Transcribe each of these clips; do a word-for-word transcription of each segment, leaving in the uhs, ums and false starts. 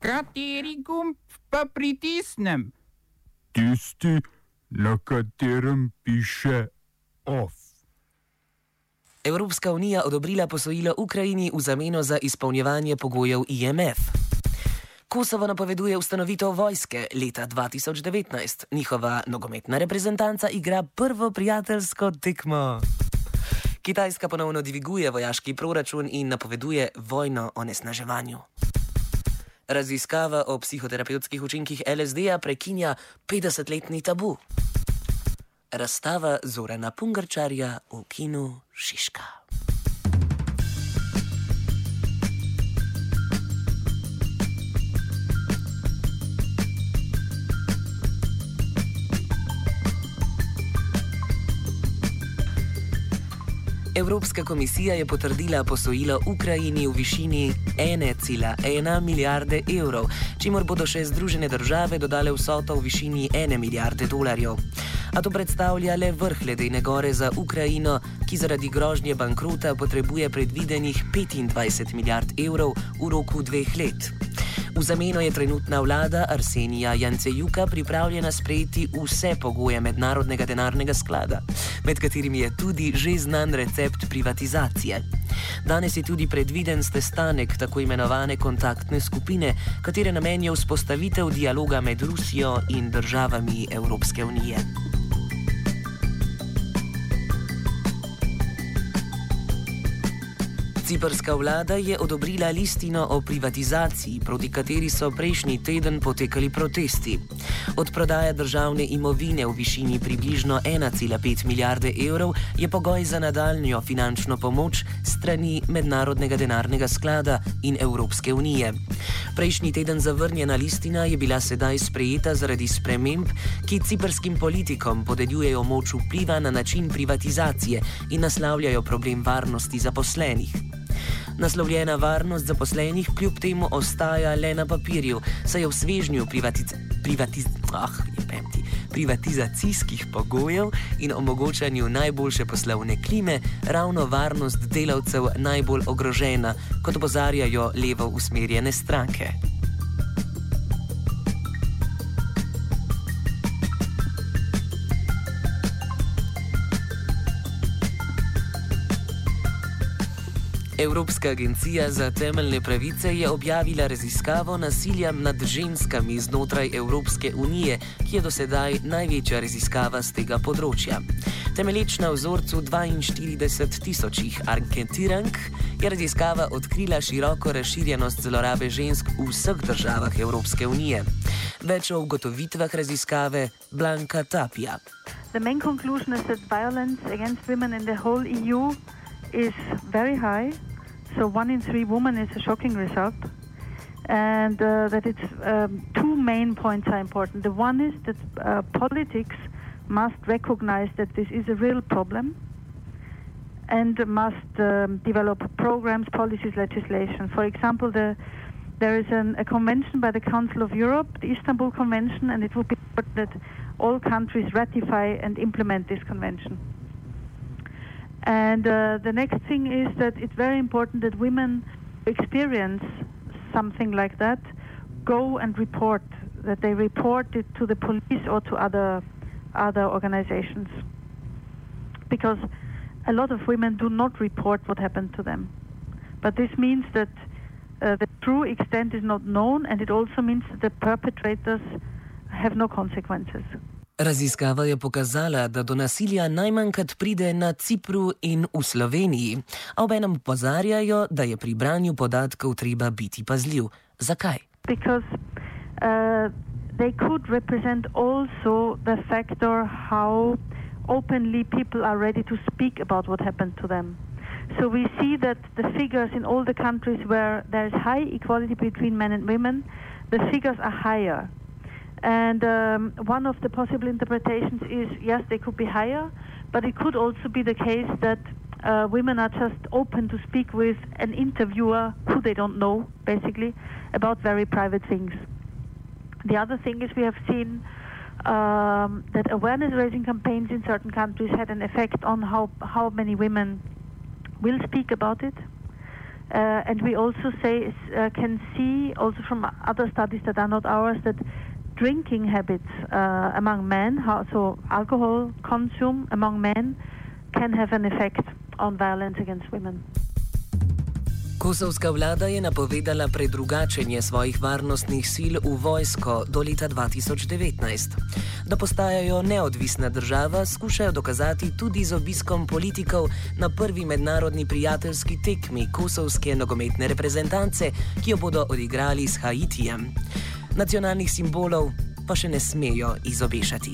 Kateri gumb pa pritisnem? Tisti, na katerem piše OF. Evropska unija odobrila posojilo Ukrajini v zameno za izpolnjevanje pogojev I M F. Kosovo napoveduje ustanovitev vojske leta dva tisoč devetnajst. Njihova nogometna reprezentanca igra prvo prijateljsko tekmo. Kitajska ponovno dviguje vojaški proračun in napoveduje vojno onesnaževanju. Raziskava o psihoterapevtskih učinkih L S D-ja prekinja petdesetletni tabu. Razstava Zorana Pungarčarja v kinu Šiška. Evropska komisija je potrdila posojilo Ukrajini v višini ena cela ena milijarde evrov, čimur bodo še Združene države dodale vsoto v višini ene milijarde dolarjev. A to predstavlja le vrh ledene gore za Ukrajino, ki zaradi grožnje bankrota potrebuje predvidenih petindvajset milijard evrov v roku dveh let. V zameno je trenutna vlada Arsenija Jancejuka pripravljena sprejeti vse pogoje Mednarodnega denarnega sklada, med katerimi je tudi že znan recept privatizacije. Danes je tudi predviden sestanek tako imenovane kontaktne skupine, katere namen je vzpostavitev dialoga med Rusijo in državami Evropske unije. Ciprska vlada je odobrila listino o privatizaciji, proti kateri so prejšnji teden potekali protesti. Od prodaje državne imovine v višini približno ena cela pet milijarde evrov je pogoj za nadaljnjo finančno pomoč strani Mednarodnega denarnega sklada in Evropske unije. Prejšnji teden zavrnjena listina je bila sedaj sprejeta zaradi sprememb, ki ciprskim politikom podeljujejo moč vpliva na način privatizacije in naslavljajo problem varnosti zaposlenih. Naslovljena varnost zaposlenih kljub temu ostaja le na papirju, saj je v svežnju privatiz privatiz ah, pemti, privatizacijskih pogojev in omogočanju najboljše poslovne klime ravno varnost delavcev najbolj ogrožena, kot opozarjajo levo usmerjene stranke. Evropska agencija za temeljne pravice je objavila raziskavo nasilja nad ženskami znotraj Evropske unije, ki je do sedaj največja raziskava z tega področja. Temelječ na vzorcu dvainštirideset tisočih anketirank je raziskava odkrila široko razširjenost zlorabe žensk v vseh državah Evropske unije. Več o ugotovitvah raziskave Blanka Tapia. The main conclusion is that violence against women in the whole E U is very high. So one in three women is a shocking result. And uh, that it's um, two main points are important. The one is that uh, politics must recognize that this is a real problem and must um, develop programs, policies, legislation. For example, the, there is an, a convention by the Council of Europe, the Istanbul Convention, and it would be important that all countries ratify and implement this convention. And uh, the next thing is that it's very important that women who experience something like that go and report, that they report it to the police or to other other organizations. Because a lot of women do not report what happened to them. But this means that uh, the true extent is not known, and it also means that the perpetrators have no consequences. Raziskava je pokazala, da do nasilja najmanjkrat pride na Cipru in v Sloveniji, a obenem opozarjajo, da je pri branju podatkov treba biti pazljiv. Zakaj? Because uh, they could represent also the factor how openly people are ready to speak about what happened to them. So we see that the figures in all the countries where there is high equality between men and women, the figures are higher. And um, one of the possible interpretations is, yes, they could be higher, but it could also be the case that uh, women are just open to speak with an interviewer who they don't know, basically, about very private things. The other thing is we have seen um, that awareness-raising campaigns in certain countries had an effect on how, how many women will speak about it. Uh, and we also say uh, can see also from other studies that are not ours that drinking habits uh, among men, how, so alcohol consume among men, can have an effect on violence against women. Kosovska vlada je napovedala predrugačenje svojih varnostnih sil v vojsko do leta dva tisoč devetnajst. Da postajajo neodvisna država, skušajo dokazati tudi z obiskom politikov na prvi mednarodni prijateljski tekmi kosovske nogometne reprezentance, ki jo bodo odigrali s Haitijem. Nacionalnih simbolov pa še ne smejo izobešati.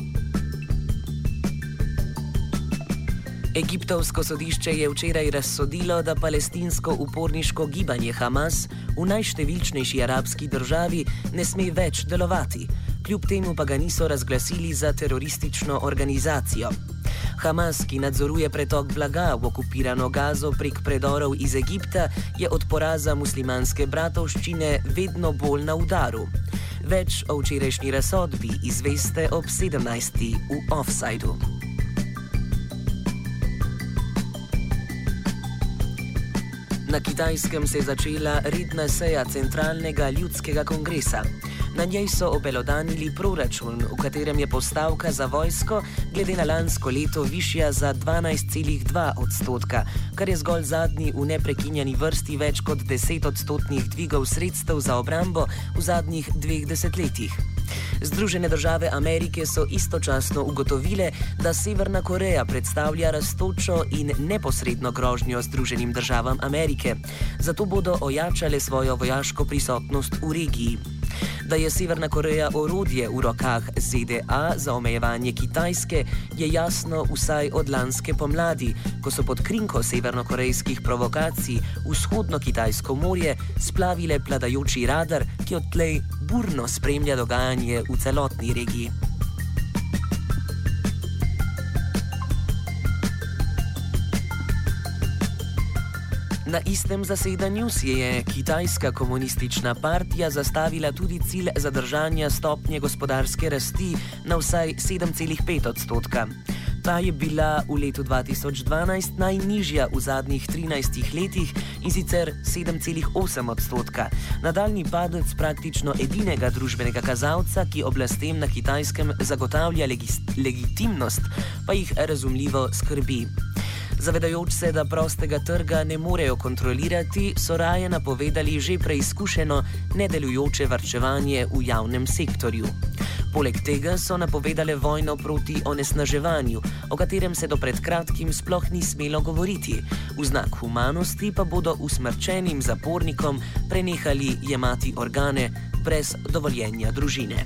Egiptovsko sodišče je včeraj razsodilo, da palestinsko uporniško gibanje Hamas v najštevilčnejši arabski državi ne sme več delovati, kljub temu pa ga niso razglasili za teroristično organizacijo. Hamas, ki nadzoruje pretok blaga v okupirano Gazo prek predorov iz Egipta, je od poraza muslimanske bratovščine vedno bolj na udaru. Več o včerajšnji razsodbi izveste ob sedemnajsti v Offsideu. Na Kitajskem se je začela redna seja Centralnega ljudskega kongresa. Na njej so obelodanili proračun, v katerem je postavka za vojsko glede na lansko leto višja za dvanajst celih dva odstotka, kar je zgolj zadnji v neprekinjeni vrsti več kot deset odstotnih dvigov sredstev za obrambo v zadnjih dveh desetletjih. Združene države Amerike so istočasno ugotovile, da Severna Koreja predstavlja rastočo in neposredno grožnjo Združenim državam Amerike, zato bodo ojačale svojo vojaško prisotnost v regiji. Da je Severna Koreja orodje v rokah Z D A za omejevanje Kitajske, je jasno vsaj od lanske pomladi, ko so pod krinko severnokorejskih provokacij vzhodno Kitajsko morje splavile pladajoči radar, ki odtlej burno spremlja dogajanje v celotni regiji. Na istem zasedanju si je Kitajska komunistična partija zastavila tudi cilj zadržanja stopnje gospodarske rasti na vsaj sedem celih pet odstotka. Ta je bila v letu dva tisoč dvanajst najnižja v zadnjih trinajstih letih in sicer sedem celih osem odstotka. Nadaljnji padec praktično edinega družbenega kazalca, ki oblastem na Kitajskem zagotavlja legis- legitimnost, pa jih razumljivo skrbi. Zavedajoč se, da prostega trga ne morejo kontrolirati, so raje napovedali že preizkušeno nedelujoče varčevanje v javnem sektorju. Poleg tega so napovedale vojno proti onesnaževanju, o katerem se do pred kratkim sploh ni smelo govoriti. V znak humanosti pa bodo usmrčenim zapornikom prenehali jemati organe brez dovoljenja družine.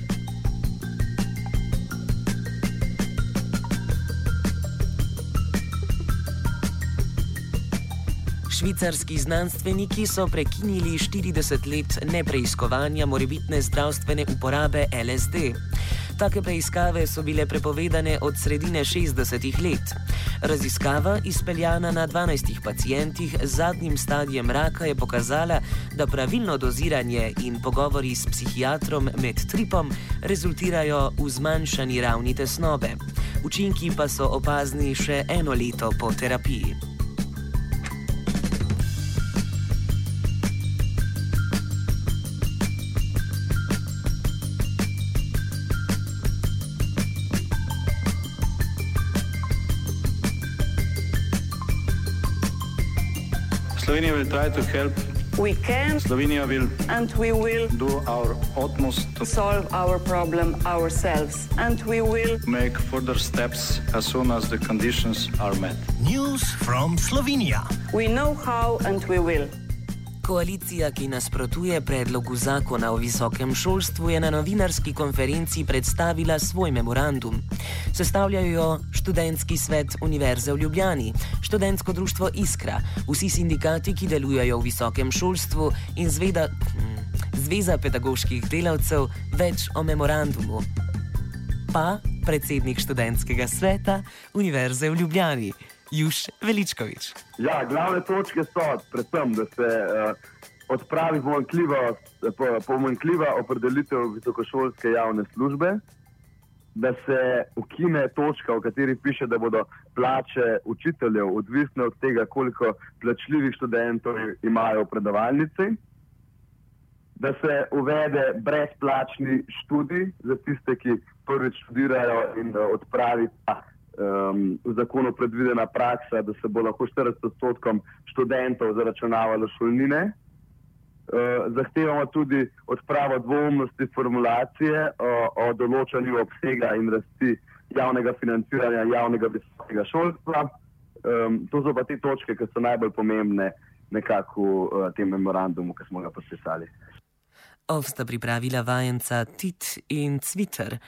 Švicarski znanstveniki so prekinili štirideset let nepreiskovanja morebitne zdravstvene uporabe L S D. Take preiskave so bile prepovedane od sredine šestdesetih let. Raziskava, izpeljana na dvanajstih pacientih z zadnjim stadijem raka, je pokazala, da pravilno doziranje in pogovori s psihiatrom med tripom rezultirajo v zmanjšani ravni tesnobe. Učinki pa so opazni še eno leto po terapiji. Slovenia will try to help. We can. Slovenia will. And we will. Do our utmost to solve our problem ourselves. And we will. Make further steps as soon as the conditions are met. News from Slovenia. We know how and we will. Koalicija, ki nasprotuje predlogu zakona o visokem šolstvu, je na novinarski konferenci predstavila svoj memorandum. Sestavljajo študentski svet Univerze v Ljubljani, študentsko društvo Iskra, vsi sindikati, ki delujejo v visokem šolstvu in zveda, Zveza pedagoških delavcev. Več o memorandumu pa predsednik študentskega sveta Univerze v Ljubljani, Juš Veličkovič. Ja, glavne točke so predvsem, da se uh, odpravi pomanjkljiva, pomanjkljiva opredelitev visokošolske javne službe, da se ukine točka, v kateri piše, da bodo plače učiteljev odvisne od tega, koliko plačljivih študentov imajo v predavalnici, da se uvede brezplačni študij za tiste, ki prvič študirajo in odpravi ta um, v zakonu predvidena praksa, da se bo lahko štirideset odstotkom študentov zaračunavalo šolnine. Uh, zahtevamo tudi odpravo dvoumnosti formulacije o, o določanju obsega in rasti javnega financiranja javnega visokega šolstva. Um, to so pa te točke, ki so najbolj pomembne nekako v uh, tem memorandumu, ki smo ga podpisali. Ov sta pripravila vajenca Tit in Cviter.